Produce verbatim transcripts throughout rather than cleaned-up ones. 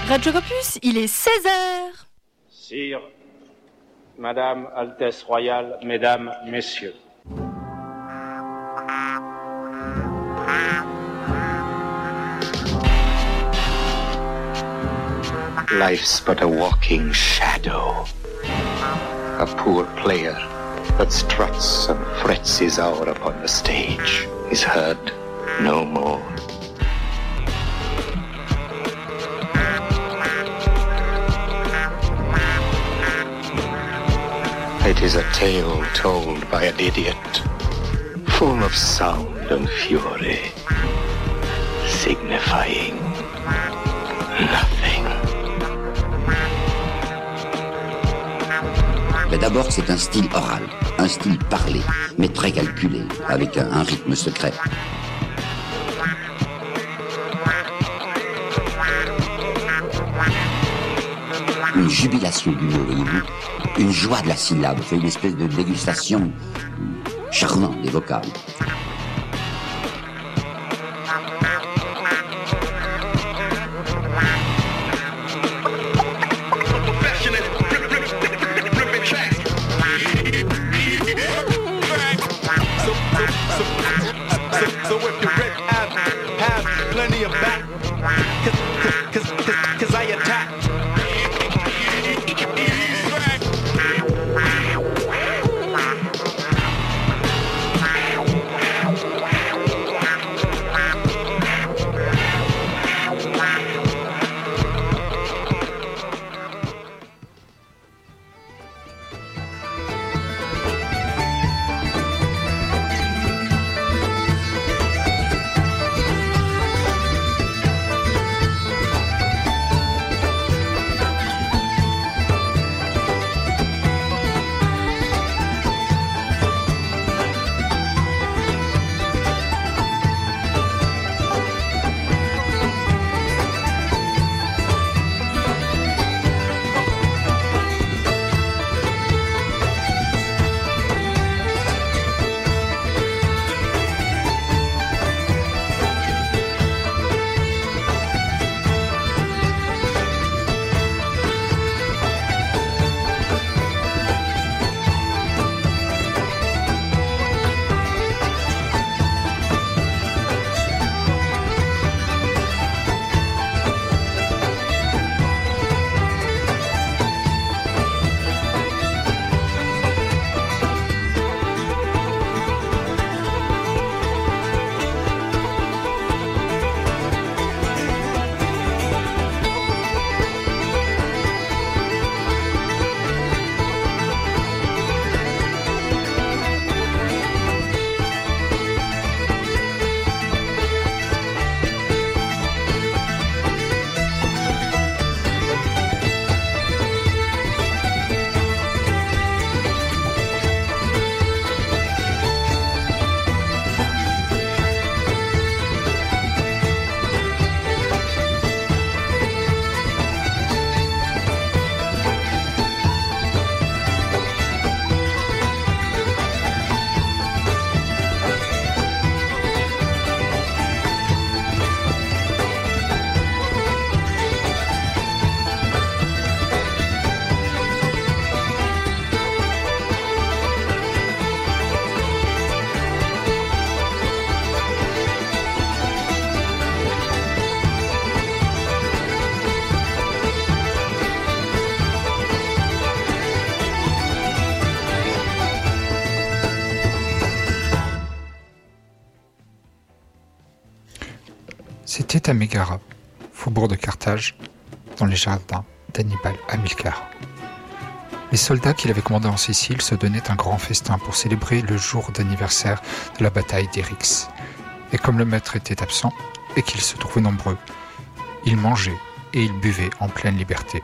Radio Campus, il est seize heures. Sire, Madame, Altesse Royale, Mesdames, Messieurs. Life's but a walking shadow, a poor player that struts and frets his hour upon the stage is heard no more. It is a tale told by an idiot, full of sound and fury, signifying nothing. Mais d'abord, c'est un style oral, un style parlé, mais très calculé, avec un, un rythme secret. Une jubilation du mot, voyez-vous, une joie de la syllabe, c'est une espèce de dégustation charmante des vocales. C'était à Mégara, faubourg de Carthage, dans les jardins d'Hannibal Hamilcar. Les soldats qu'il avait commandés en Sicile se donnaient un grand festin pour célébrer le jour d'anniversaire de la bataille d'Eryx. Et comme le maître était absent et qu'ils se trouvaient nombreux, ils mangeaient et ils buvaient en pleine liberté.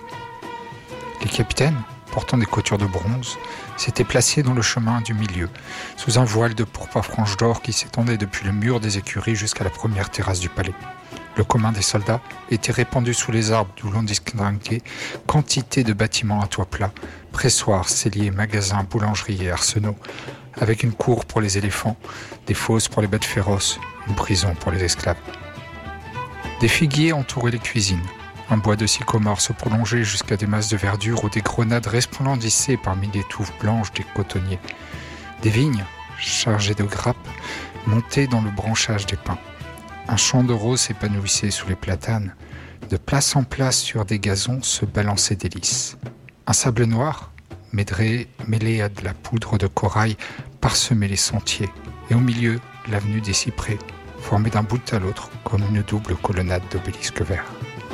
Les capitaines, portant des coutures de bronze, s'étaient placés dans le chemin du milieu, sous un voile de pourpre à franges d'or qui s'étendait depuis le mur des écuries jusqu'à la première terrasse du palais. Le commun des soldats était répandu sous les arbres du long distingué quantité de bâtiments à toit plat, pressoirs, celliers, magasins, boulangeries et arsenaux, avec une cour pour les éléphants, des fosses pour les bêtes féroces, une prison pour les esclaves. Des figuiers entouraient les cuisines, Un bois de sycomore se prolongeait jusqu'à des masses de verdure où des grenades resplendissaient parmi les touffes blanches des cotonniers. Des vignes, chargées de grappes, montaient dans le branchage des pins. Un champ de roses s'épanouissait sous les platanes. De place en place sur des gazons se balançaient des lys. Un sable noir, mêlé, mêlé à de la poudre de corail, parsemait les sentiers. Et au milieu, l'avenue des cyprès, formée d'un bout à l'autre comme une double colonnade d'obélisques verts.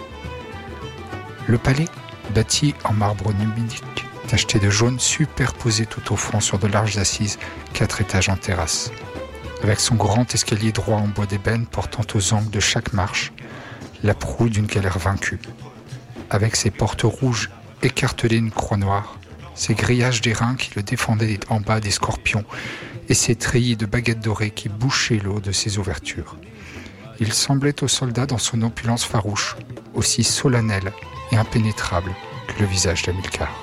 Le palais, bâti en marbre numidique, tacheté de jaune, superposé tout au fond sur de larges assises, quatre étages en terrasse. Avec son grand escalier droit en bois d'ébène portant aux angles de chaque marche, la proue d'une galère vaincue. Avec ses portes rouges écartelées d'une croix noire, ses grillages d'airain qui le défendaient en bas des scorpions et ses treillis de baguettes dorées qui bouchaient l'eau de ses ouvertures. Il semblait aux soldats dans son opulence farouche, aussi solennelle et impénétrable que le visage d'Hamilcar.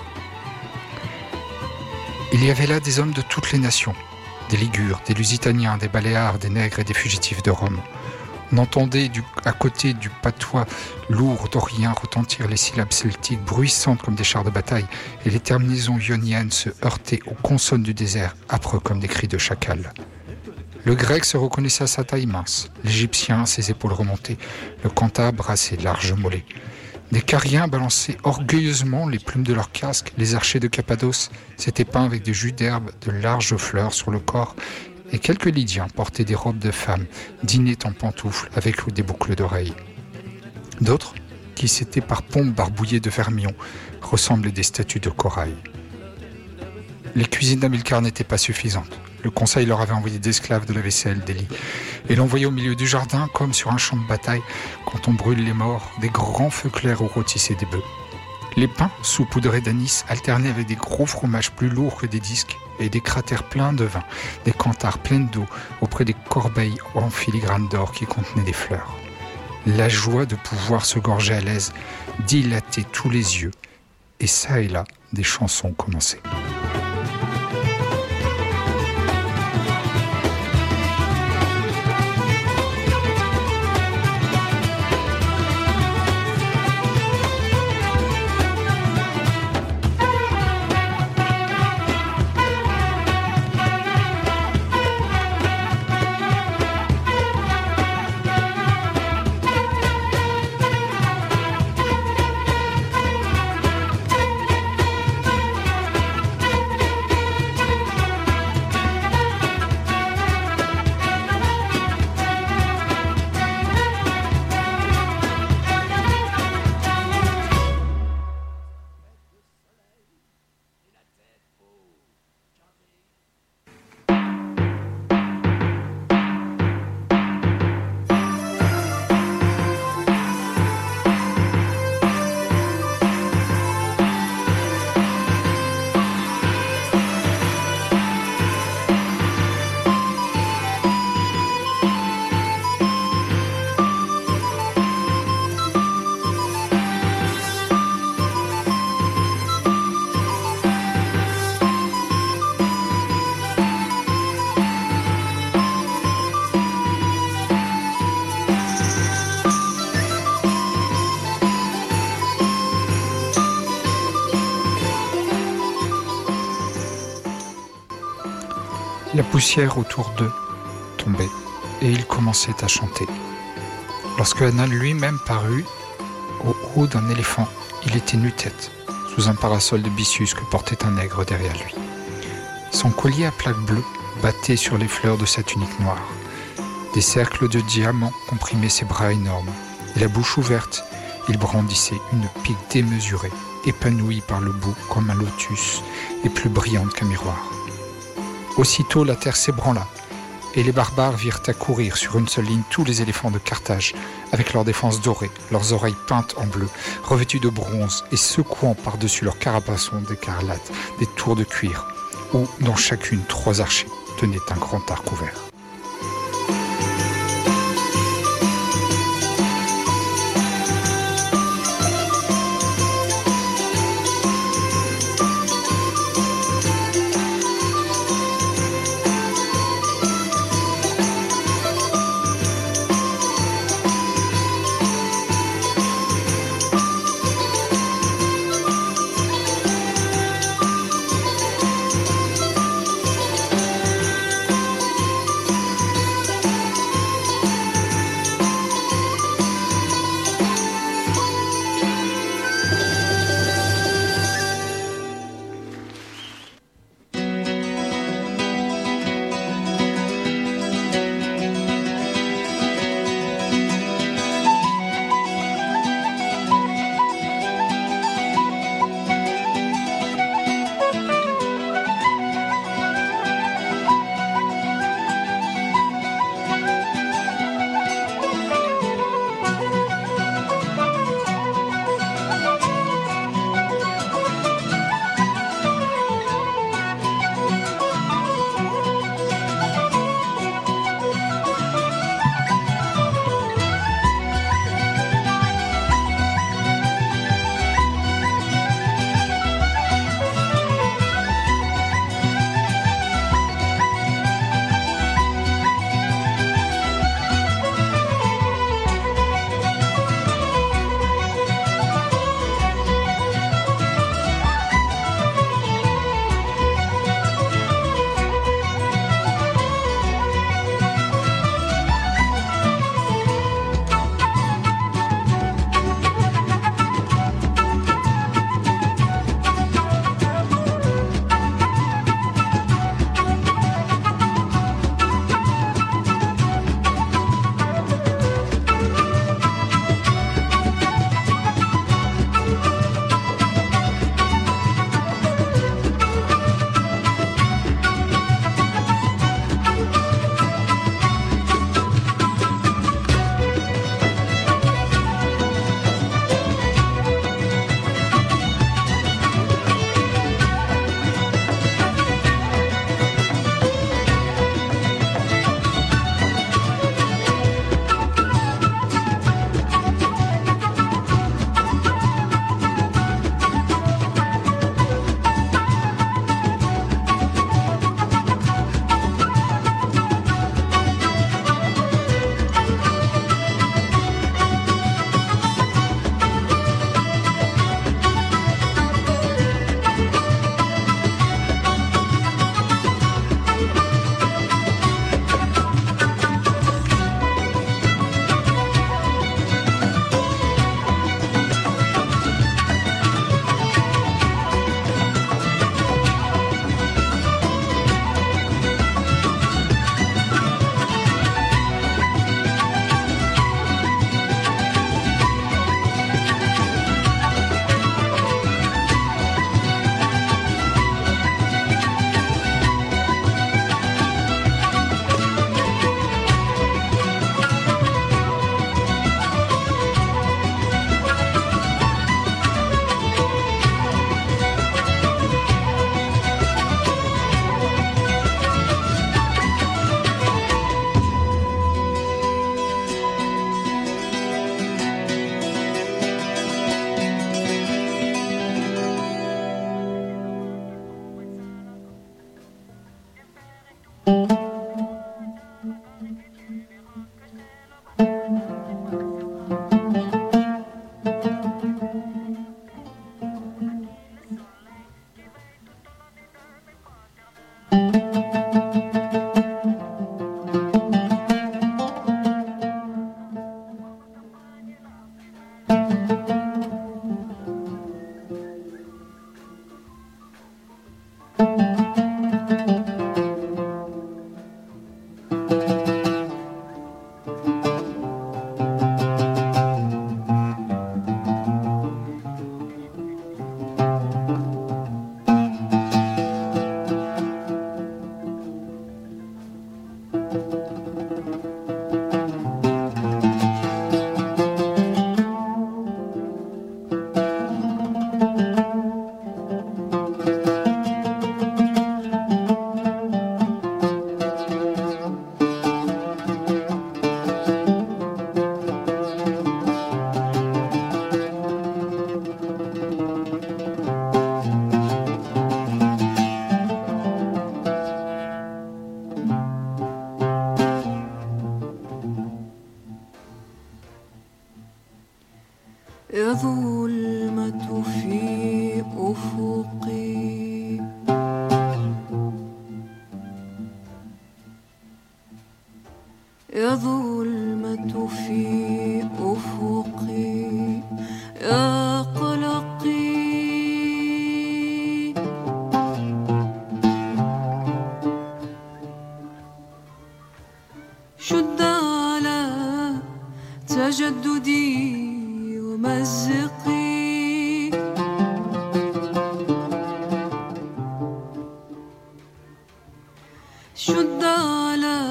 Il y avait là des hommes de toutes les nations, des Ligures, des Lusitaniens, des Baléares, des Nègres et des fugitifs de Rome. On entendait du, à côté du patois lourd dorien retentir les syllabes celtiques bruissantes comme des chars de bataille et les terminaisons ioniennes se heurtaient aux consonnes du désert, âpres comme des cris de chacal. Le grec se reconnaissait à sa taille mince, l'égyptien à ses épaules remontées, le cantabre à ses larges mollets. Des Cariens balançaient orgueilleusement les plumes de leurs casques, les archers de Cappadoce s'étaient peints avec des jus d'herbe de larges fleurs sur le corps, et quelques Lydiens portaient des robes de femmes, dînaient en pantoufles avec des boucles d'oreilles. D'autres, qui s'étaient par pompes barbouillés de vermillon, ressemblaient des statues de corail. Les cuisines d'Hamilcar n'étaient pas suffisantes. Le conseil leur avait envoyé des esclaves, de la vaisselle, des lits, et l'envoyait au milieu du jardin comme sur un champ de bataille, quand on brûle les morts, des grands feux clairs où rôtissaient des bœufs. Les pains, saupoudrés d'anis, alternaient avec des gros fromages plus lourds que des disques et des cratères pleins de vin, des canthares pleines d'eau auprès des corbeilles en filigrane d'or qui contenaient des fleurs. La joie de pouvoir se gorger à l'aise dilatait tous les yeux, et ça et là, des chansons commençaient. La poussière autour d'eux tombait, et ils commençaient à chanter. Lorsque Hanal lui-même parut, au haut d'un éléphant, il était nu-tête, sous un parasol de byssus que portait un nègre derrière lui. Son collier à plaques bleues battait sur les fleurs de sa tunique noire. Des cercles de diamants comprimaient ses bras énormes, et la bouche ouverte, il brandissait une pique démesurée, épanouie par le bout comme un lotus, et plus brillante qu'un miroir. Aussitôt la terre s'ébranla, et les barbares virent accourir sur une seule ligne tous les éléphants de Carthage, avec leurs défenses dorées, leurs oreilles peintes en bleu, revêtues de bronze et secouant par-dessus leurs carapaçons d'écarlate des tours de cuir, où, dans chacune, trois archers tenaient un grand arc ouvert. الظلمة في أفقي يا ظلمة في أفقي يا قلقي شد على تجددي ومزقي شد على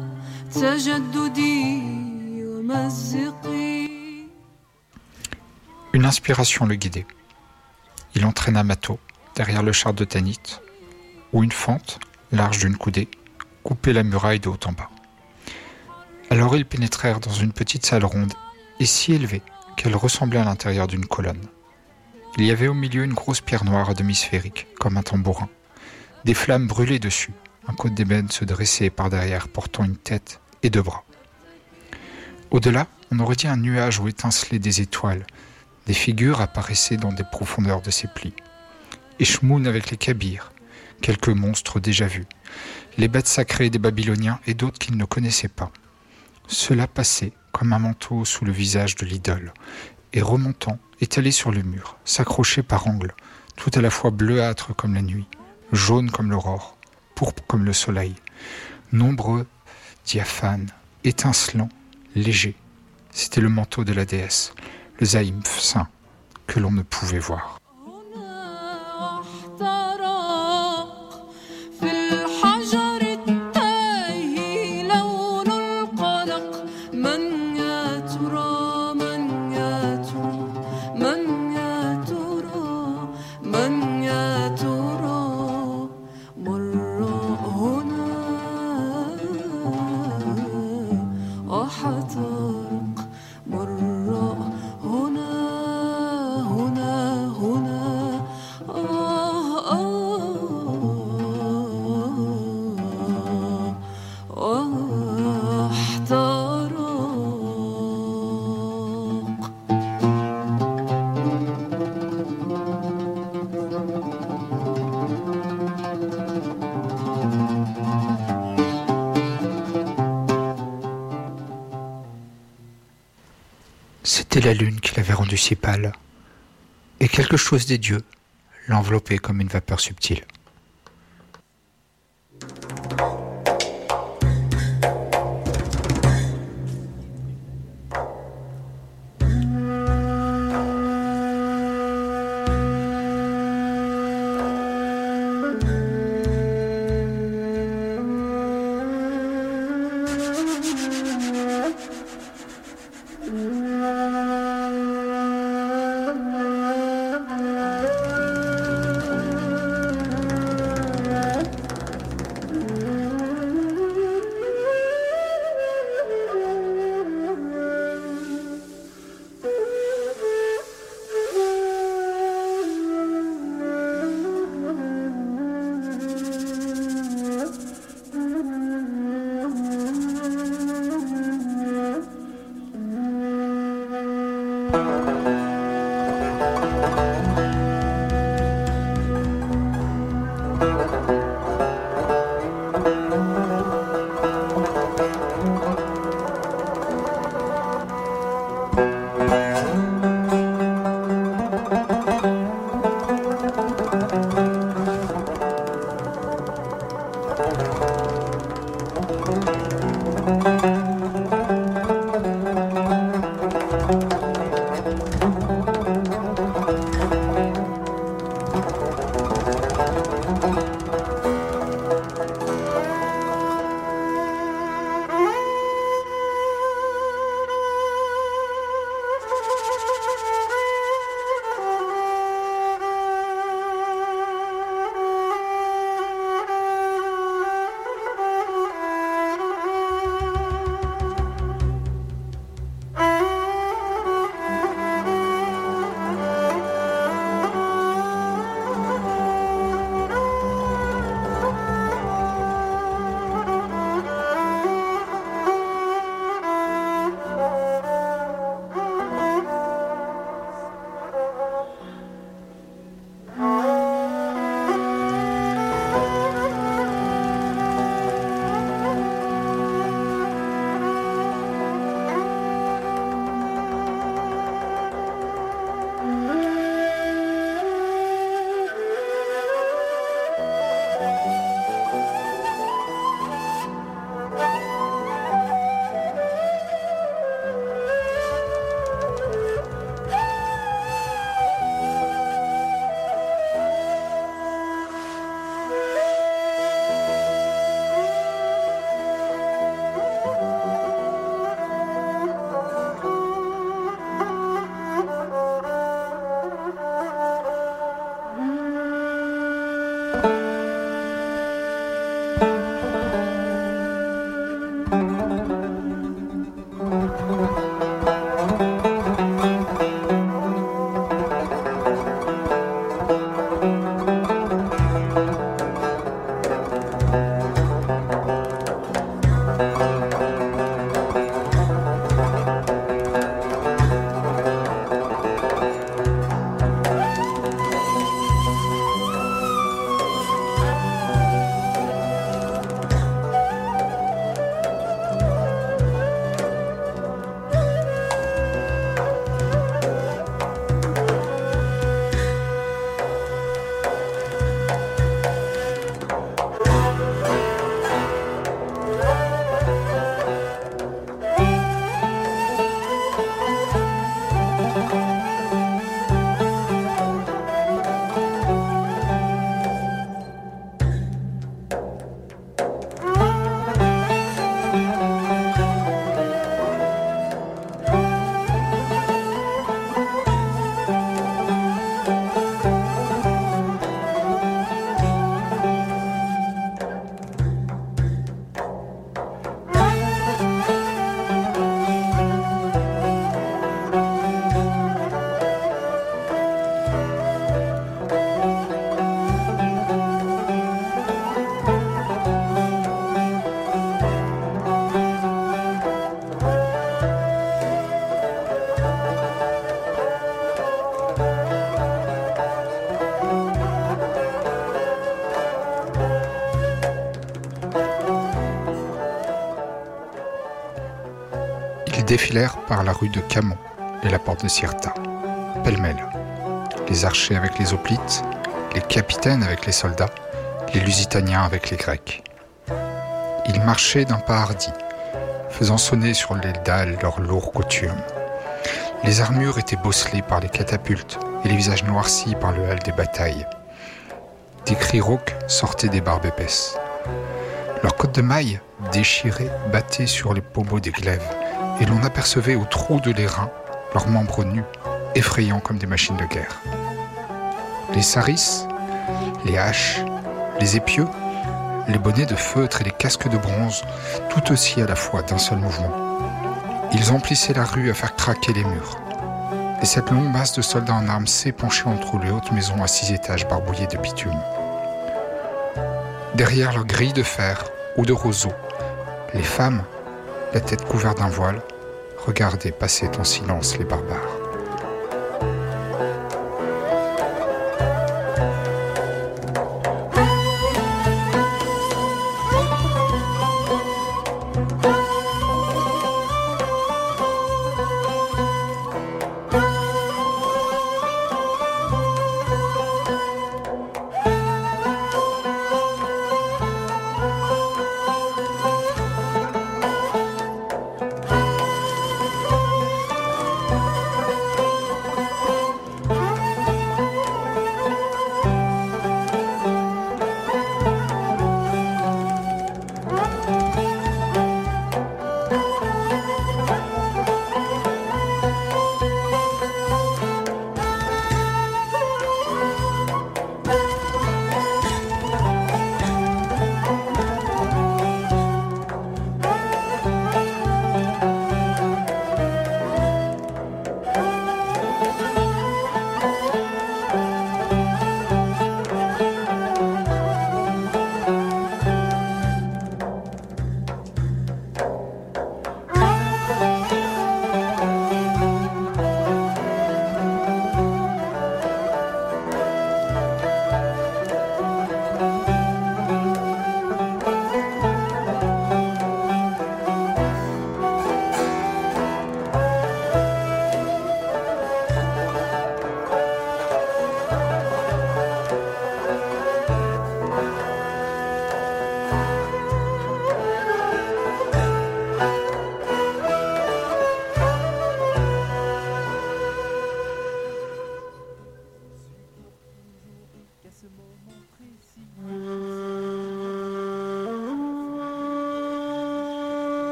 تجددي ومزقي. Une inspiration le guidait. Il entraîna Mâtho derrière le char de Tanit, où une fente, large d'une coudée, coupait la muraille de haut en bas. Alors ils pénétrèrent dans une petite salle ronde et si élevée qu'elle ressemblait à l'intérieur d'une colonne. Il y avait au milieu une grosse pierre noire à demi sphérique, comme un tambourin. Des flammes brûlaient dessus. Un côte d'ébène se dressait par derrière, portant une tête et deux bras. Au-delà, on aurait dit un nuage où étincelaient des étoiles. Des figures apparaissaient dans des profondeurs de ses plis. Eshmoun avec les Kabyres, quelques monstres déjà vus, les bêtes sacrées des Babyloniens et d'autres qu'ils ne connaissaient pas. Cela passait comme un manteau sous le visage de l'idole, et remontant, étalé sur le mur, s'accrochait par angles, tout à la fois bleuâtre comme la nuit, jaune comme l'aurore, pourpre comme le soleil, nombreux, diaphanes, étincelants, légers. C'était le manteau de la déesse, le zaïmph saint, que l'on ne pouvait voir. C'était la lune qui l'avait rendu si pâle, et quelque chose des dieux l'enveloppait comme une vapeur subtile. Ils défilèrent par la rue de Camon et la porte de Cirta, pêle-mêle. Les archers avec les hoplites, les capitaines avec les soldats, les lusitaniens avec les Grecs. Ils marchaient d'un pas hardi, faisant sonner sur les dalles leurs lourds cothurnes. Les armures étaient bosselées par les catapultes et les visages noircis par le hâle des batailles. Des cris rauques sortaient des barbes épaisses. Leurs côtes de mailles, déchirées, battaient sur les pommeaux des glaives, et l'on apercevait au trou de l'airain leurs membres nus, effrayants comme des machines de guerre. Les sarisses, les haches, les épieux, les bonnets de feutre et les casques de bronze, tout aussi à la fois d'un seul mouvement. Ils emplissaient la rue à faire craquer les murs. Et cette longue masse de soldats en armes s'épanchait entre les hautes maisons à six étages barbouillées de bitume. Derrière leurs grilles de fer ou de roseaux, les femmes, la tête couverte d'un voile, regardaient passer en silence les barbares.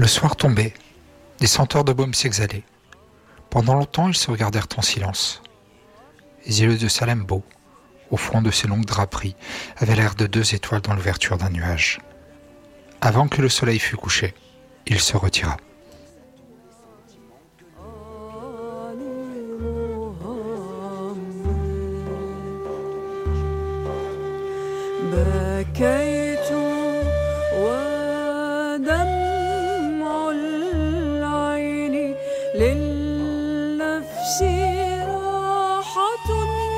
Le soir tombait, des senteurs de baume s'exhalaient. Pendant longtemps, ils se regardèrent en silence. Les yeux de Salammbô, au fond de ses longues draperies, avaient l'air de deux étoiles dans l'ouverture d'un nuage. Avant que le soleil fût couché, il se retira. بكيت ودمع العين للنفس راحة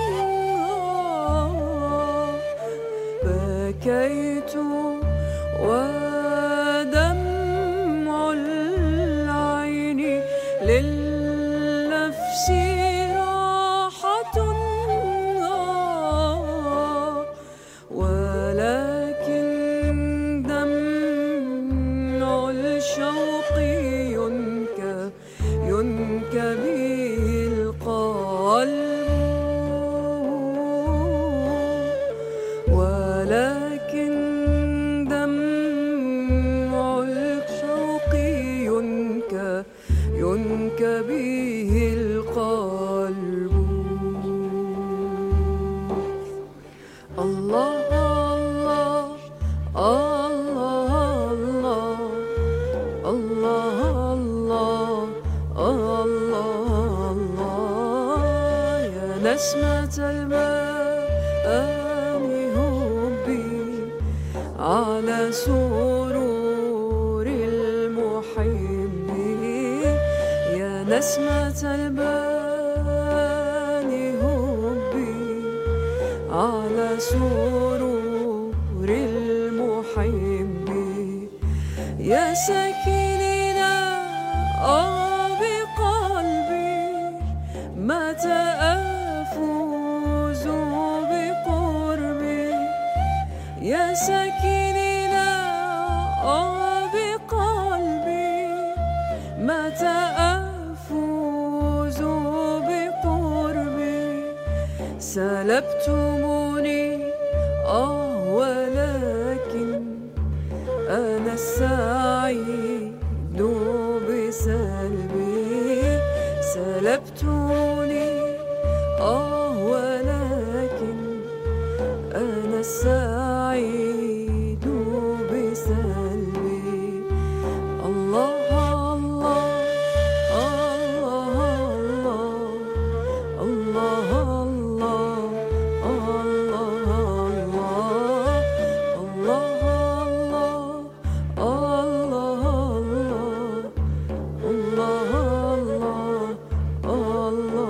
بكيت ودمع العين للنفس راحة ولكن دمع الشوق ينكى ينكى به القلب ولكن دمع الشوق ينكى ينكى به القلب الله نسمة الماء هبي على سرور المحب يا نسمة الماء هبي على سرور المحب يا سكيننا آه بقلبي متى أفوز بقربي يا سكيننا آه بقلبي متى أفوز بقربي سلبتموني آه ولكن أنا السعيد بسلبي سلبتوني آه ولكن أنا السعيد بسلبي الله الله الله الله Allah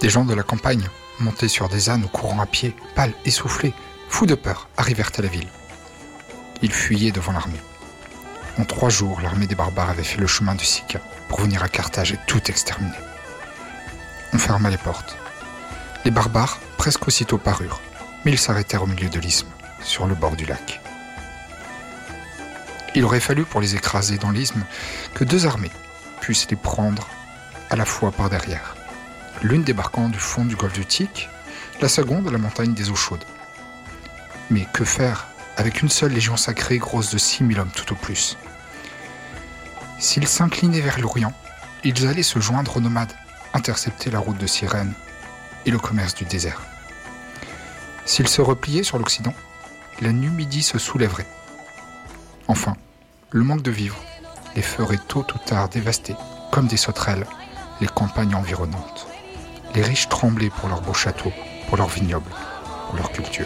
Les gens de la campagne, montés sur des ânes ou courant à pied, pâles, essoufflés, fous de peur, arrivèrent à la ville. Ils fuyaient devant l'armée. En trois jours, l'armée des barbares avait fait le chemin du Sicca pour venir à Carthage et tout exterminer. On ferma les portes. Les barbares, presque aussitôt, parurent, mais ils s'arrêtèrent au milieu de l'isthme, sur le bord du lac. Il aurait fallu pour les écraser dans l'isthme que deux armées puissent les prendre à la fois par derrière. L'une débarquant du fond du golfe du Tic, la seconde à la montagne des eaux chaudes. Mais que faire avec une seule légion sacrée grosse de six mille hommes tout au plus? S'ils s'inclinaient vers l'Orient, ils allaient se joindre aux nomades, intercepter la route de Cyrène et le commerce du désert. S'ils se repliaient sur l'Occident, la Numidie se soulèverait. Enfin, le manque de vivres les ferait tôt ou tard dévaster, comme des sauterelles, les campagnes environnantes. Les riches tremblaient pour leurs beaux châteaux, pour leurs vignobles, pour leur culture.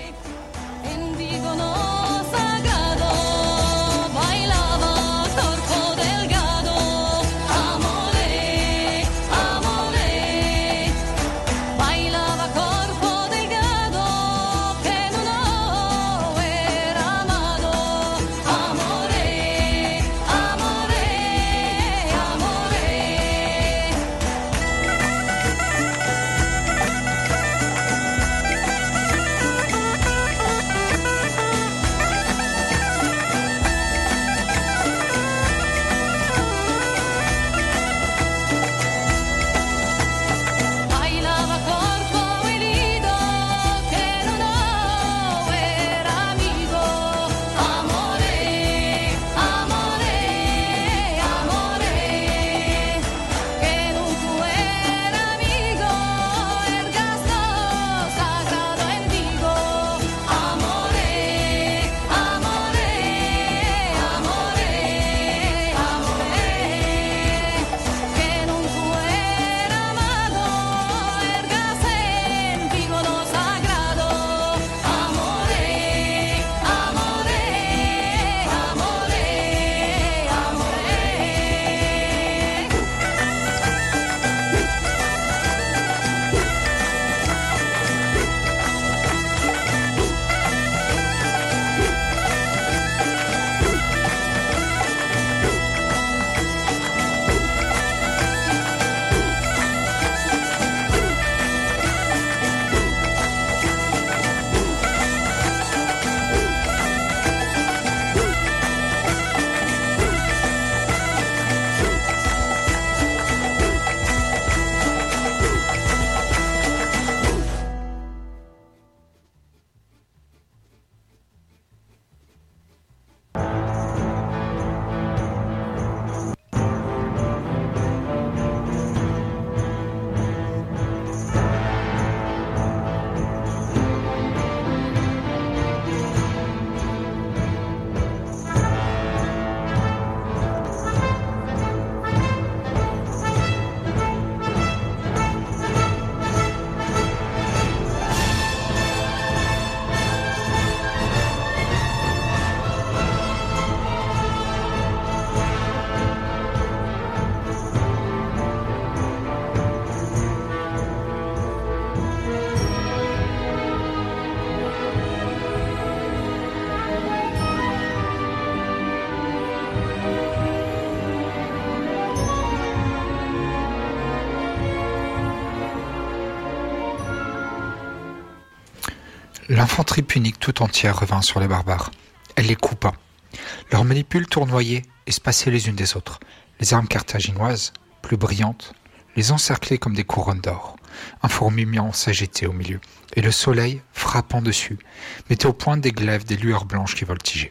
L'infanterie punique tout entière revint sur les barbares. Elle les coupa. Leurs manipules tournoyaient et se passaient les unes des autres. Les armes carthaginoises, plus brillantes, les encerclaient comme des couronnes d'or. Un fourmillement s'agitait au milieu, et le soleil, frappant dessus, mettait au point des glaives des lueurs blanches qui voltigeaient.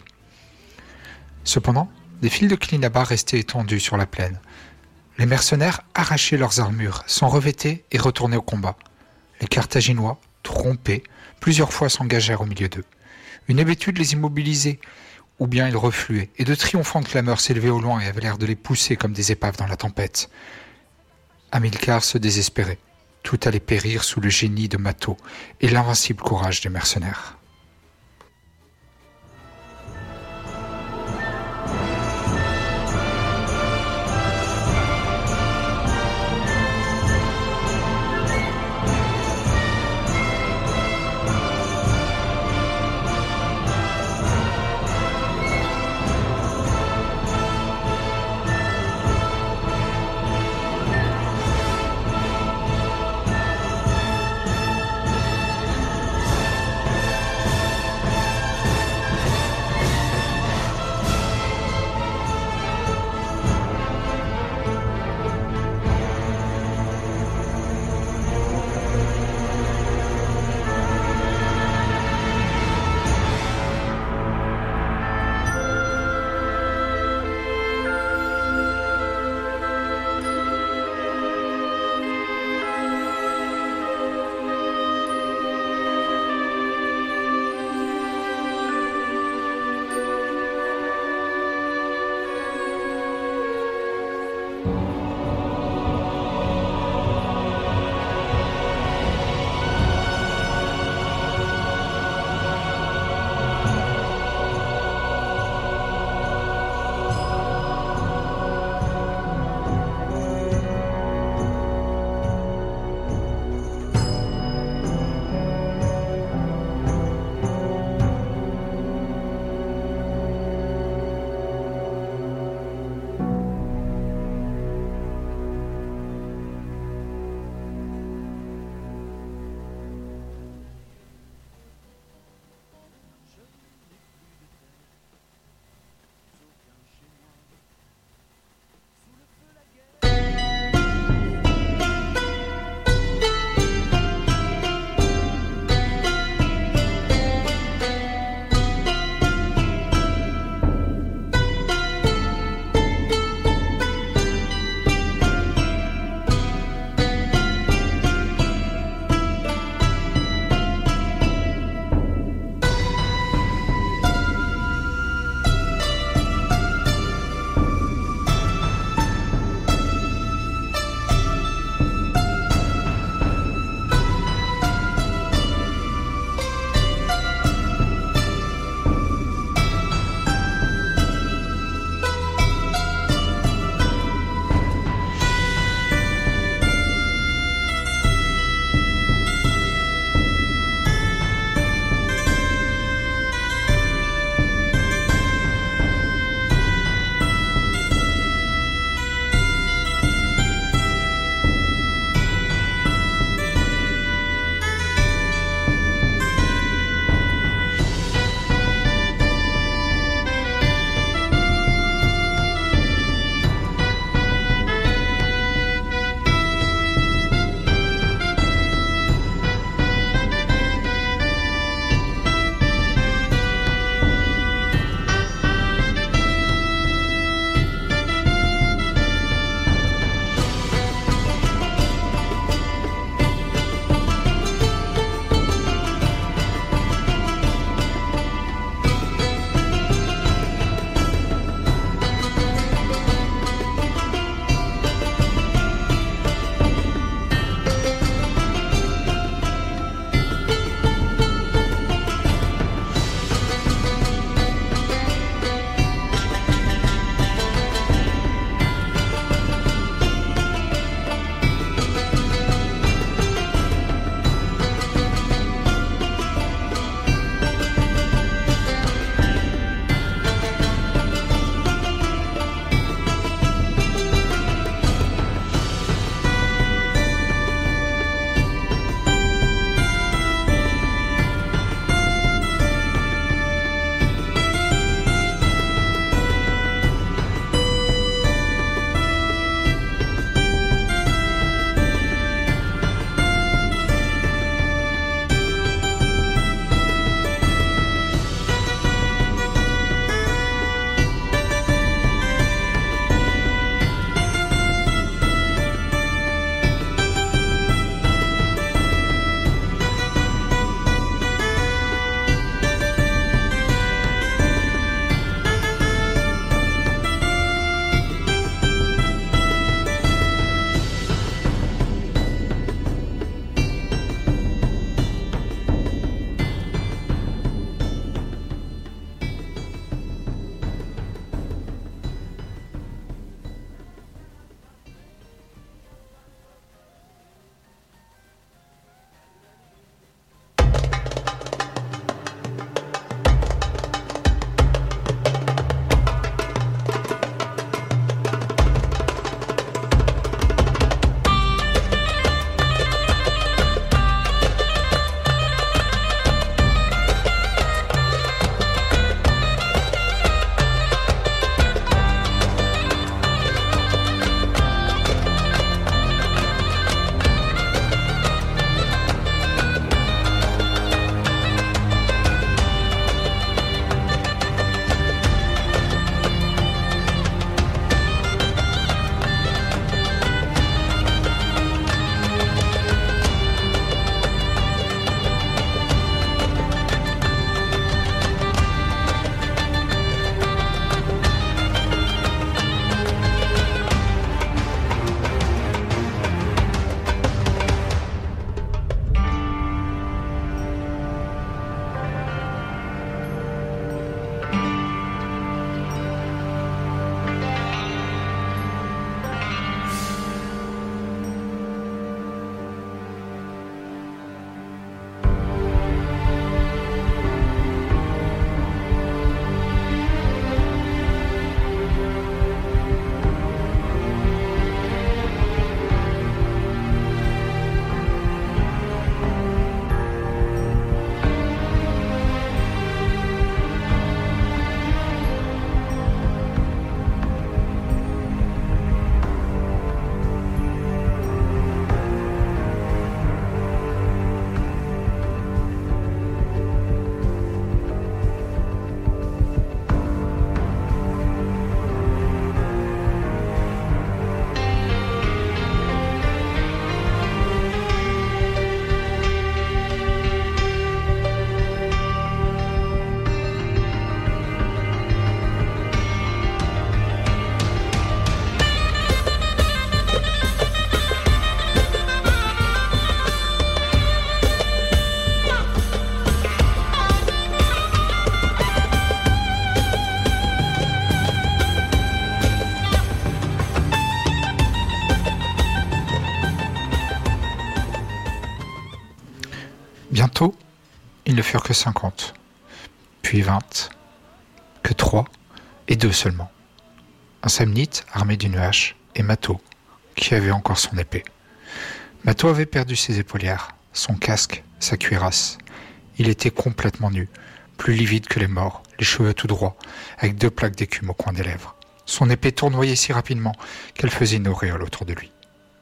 Cependant, des fils de clinabar restaient étendus sur la plaine. Les mercenaires arrachaient leurs armures, s'en revêtaient et retournaient au combat. Les Carthaginois, trompés, plusieurs fois s'engagèrent au milieu d'eux. Une hébétude les immobilisait, ou bien ils refluaient, et de triomphantes clameurs s'élevaient au loin et avaient l'air de les pousser comme des épaves dans la tempête. Hamilcar se désespérait. Tout allait périr sous le génie de Mathô et l'invincible courage des mercenaires. ils ne furent que cinquante, puis vingt, que trois et deux seulement. Un samnite armé d'une hache et Mato, qui avait encore son épée. Mato avait perdu ses épaulières, son casque, sa cuirasse. Il était complètement nu, plus livide que les morts, les cheveux tout droits, avec deux plaques d'écume au coin des lèvres. Son épée tournoyait si rapidement qu'elle faisait une auréole autour de lui.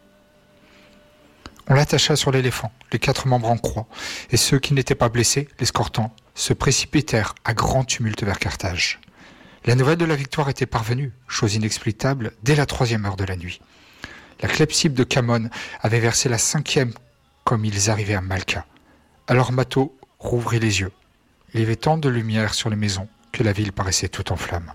On l'attacha sur l'éléphant, les quatre membres en croix, et ceux qui n'étaient pas blessés, l'escortant, se précipitèrent à grand tumulte vers Carthage. La nouvelle de la victoire était parvenue, chose inexplicable, dès la troisième heure de la nuit. La clepsydre de Camone avait versé la cinquième comme ils arrivaient à Malqua. Alors Mato rouvrit les yeux. Il y avait tant de lumière sur les maisons que la ville paraissait toute en flammes.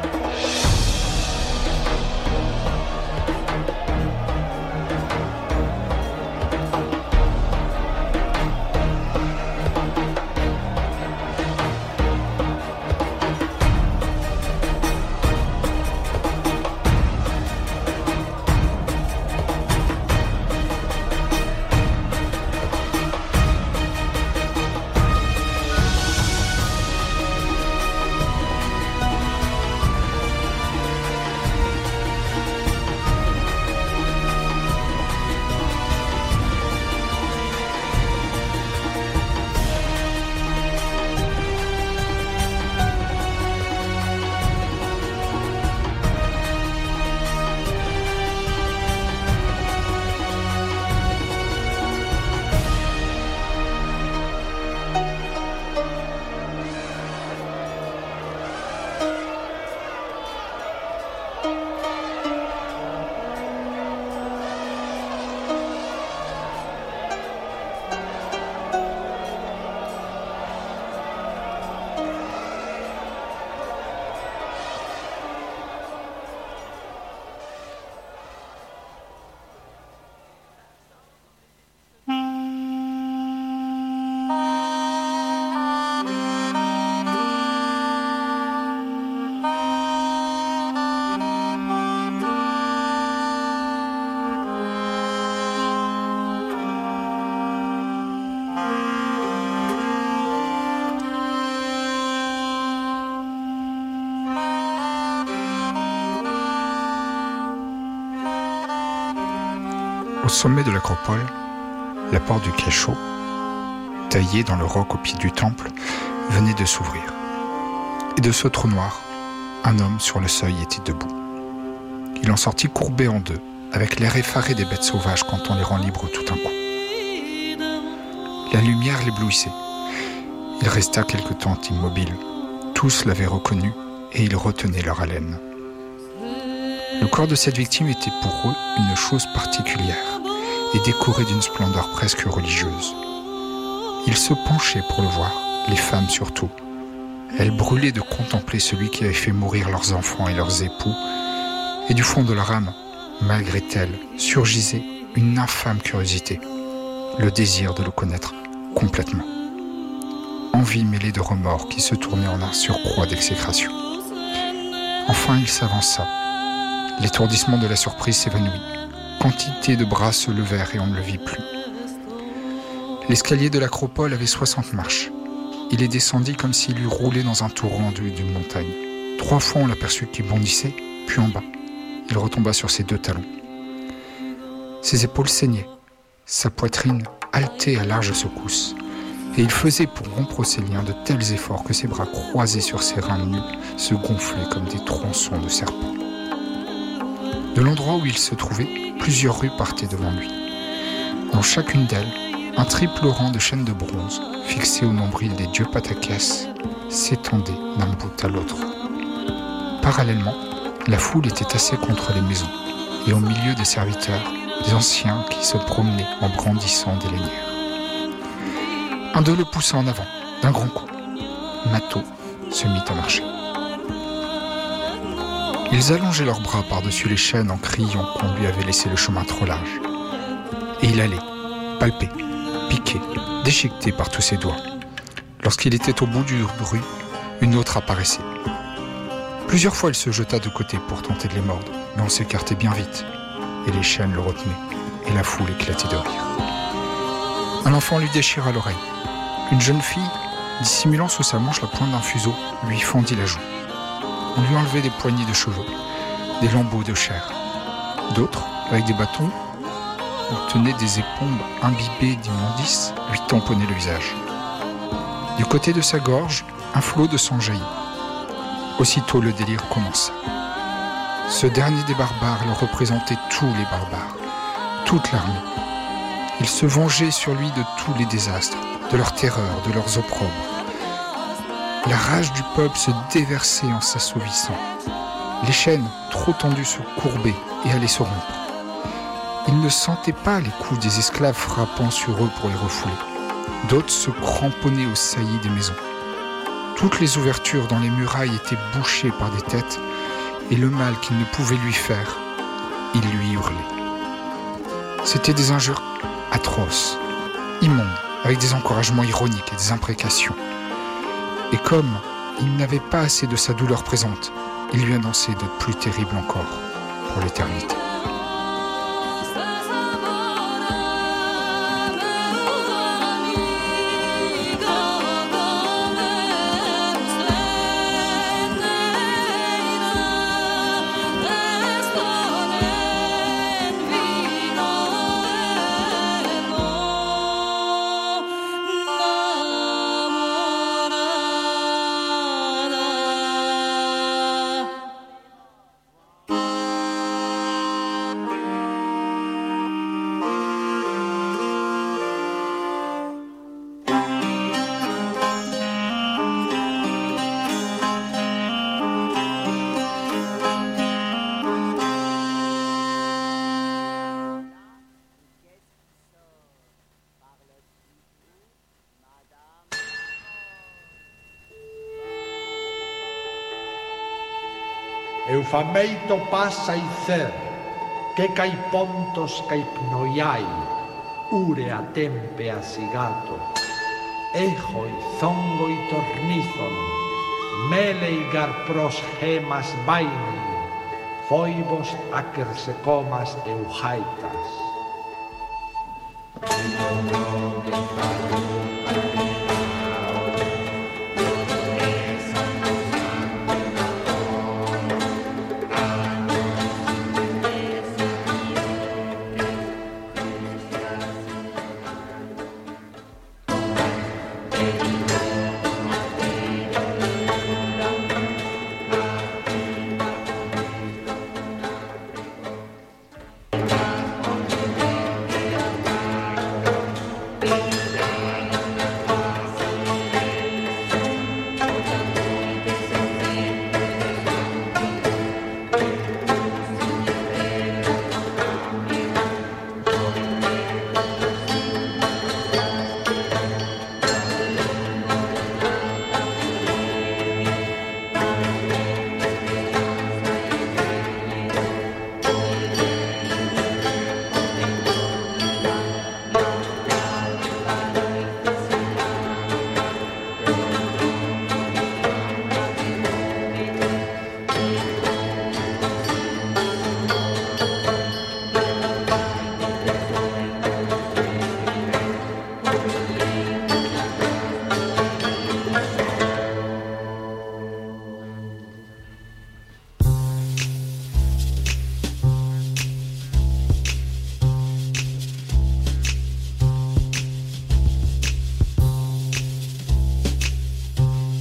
Au sommet de l'acropole, la porte du cachot, taillée dans le roc au pied du temple, venait de s'ouvrir. Et de ce trou noir, un homme sur le seuil était debout. Il en sortit courbé en deux, avec l'air effaré des bêtes sauvages quand on les rend libres tout un coup. La lumière l'éblouissait. Il resta quelque temps immobile. Tous l'avaient reconnu et ils retenaient leur haleine. Le corps de cette victime était pour eux une chose particulière et décoré d'une splendeur presque religieuse. Ils se penchaient pour le voir, les femmes surtout. Elles brûlaient de contempler celui qui avait fait mourir leurs enfants et leurs époux, et du fond de leur âme, malgré elles, surgissait une infâme curiosité, le désir de le connaître complètement. Envie mêlée de remords qui se tournait en un surcroît d'exécration. Enfin il s'avança. L'étourdissement de la surprise s'évanouit. Quantité de bras se levèrent et on ne le vit plus. L'escalier de l'acropole avait soixante marches. Il les descendit comme s'il eût roulé dans un torrent d'une montagne. Trois fois on l'aperçut qui bondissait, puis en bas. Il retomba sur ses deux talons. Ses épaules saignaient, sa poitrine haletait à larges secousses, et il faisait pour rompre ses liens de tels efforts que ses bras croisés sur ses reins nus se gonflaient comme des tronçons de serpent. De l'endroit où il se trouvait, plusieurs rues partaient devant lui. Dans chacune d'elles, un triple rang de chaînes de bronze, fixées au nombril des dieux Patakès, s'étendait d'un bout à l'autre. Parallèlement, la foule était tassée contre les maisons, et au milieu des serviteurs, des anciens qui se promenaient en brandissant des lanières. Un d'eux le poussa en avant, d'un grand coup. Mato se mit à marcher. Ils allongeaient leurs bras par-dessus les chaînes en criant qu'on lui avait laissé le chemin trop large. Et il allait, palpé, piqué, déchiqueté par tous ses doigts. Lorsqu'il était au bout d'une rue, une autre apparaissait. Plusieurs fois, il se jeta de côté pour tenter de les mordre, mais on s'écartait bien vite, et les chaînes le retenaient, et la foule éclatait de rire. Un enfant lui déchira l'oreille. Une jeune fille, dissimulant sous sa manche la pointe d'un fuseau, lui fendit la joue. On lui enlevait des poignées de cheveux, des lambeaux de chair. D'autres, avec des bâtons, ou tenaient des épombes imbibées d'immondices, lui tamponnaient le visage. Du côté de sa gorge, un flot de sang jaillit. Aussitôt le délire commença. Ce dernier des barbares le représentait tous les barbares, toute l'armée. Il se vengeait sur lui de tous les désastres, de leurs terreurs, de leurs opprobres. La rage du peuple se déversait en s'assouvissant. Les chaînes, trop tendues, se courbaient et allaient se rompre. Ils ne sentaient pas les coups des esclaves frappant sur eux pour les refouler. D'autres se cramponnaient aux saillies des maisons. Toutes les ouvertures dans les murailles étaient bouchées par des têtes, et le mal qu'il ne pouvait lui faire, il lui hurlait. C'étaient des injures atroces, immondes, avec des encouragements ironiques et des imprécations. Et comme il n'avait pas assez de sa douleur présente, il lui annonçait de plus terribles encore pour l'éternité. Eufameito passa icer, que kai pontos kai pnoiai, ure a tempe a sigato, ejo i zongo i tornizon, mele i garpros gemas vaini, foibos akersecomas eujaitas.